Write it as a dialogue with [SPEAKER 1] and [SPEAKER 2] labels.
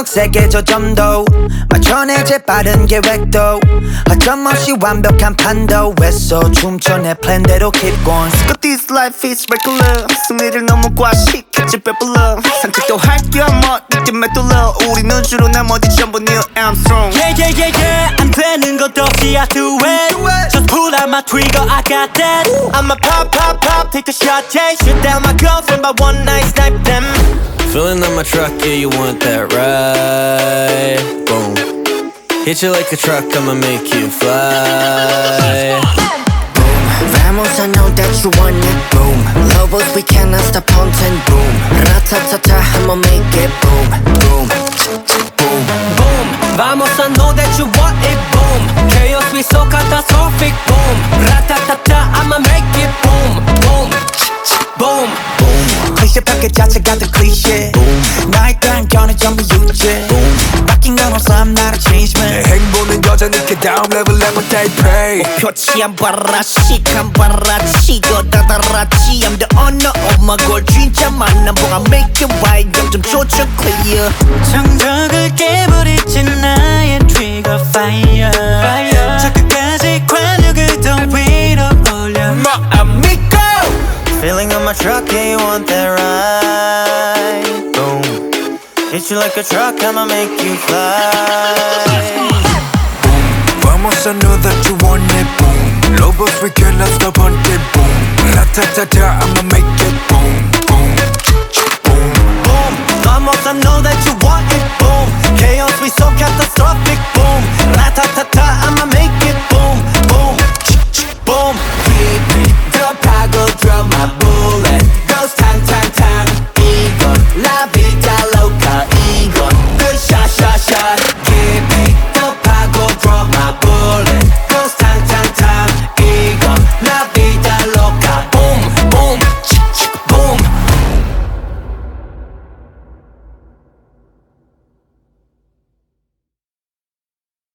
[SPEAKER 1] 세게 조점도 맞춰내 재빠른 계획도 어김없이 완벽한 판도 했어 춤춰 내 플랜대로 keep going.
[SPEAKER 2] But this life is regular. 승리를 너무 과식했지 배불러. 산책도 할겸 어디쯤에 뚫려. 우리는 주로 나머지 전부 Neil Armstrong.
[SPEAKER 3] 안 되는 것 없이 I do it. Just pull out my trigger, I got that. I'ma pop, take a shot, yeah. Shoot down my girlfriend by one night, snipe them.
[SPEAKER 4] Filling up my truck, yeah, you want that ride. Boom. Hit you like a truck, I'ma make you fly.
[SPEAKER 5] Vamos, I know that you want it, boom. Lobos, we cannot stop haunting, boom. Ratatata, I'ma make it, boom, boom, boom,
[SPEAKER 3] Boom, vamos, I know that you want it, boom. Chaos, we so catastrophic, boom. Ratatata, I'ma make it, boom, boom, boom, boom.
[SPEAKER 1] 클리셰 패킷 자체가 더 클리셰 나의 단견은 전부 유죄 바뀐 건 없어 I'm not a change man.
[SPEAKER 6] 내 행보는 여전히 그 다음 레벨 levitate pray.
[SPEAKER 1] 표치 안 바라씩 안 바라치고 다다라치 I'm the owner of my goal 진짜 만남 보가 make it right 영점 조절 clear.
[SPEAKER 3] 정적을 깨버리지 나의 trigger fire. 저 끝까지 관역을 더 위로 올려.
[SPEAKER 1] amigo Filling up my truck, yeah, you want that ride. Boom. Hit you like a truck, I'ma make you fly.
[SPEAKER 6] Vamos, I know that you want it, boom. Lobos, we cannot stop hunting, boom. Ratatata, I'ma make it, boom, boom, boom.
[SPEAKER 3] Boom, vamos, I know that you want it, boom. Chaos, we so catastrophic, boom. Ratatata, I'ma make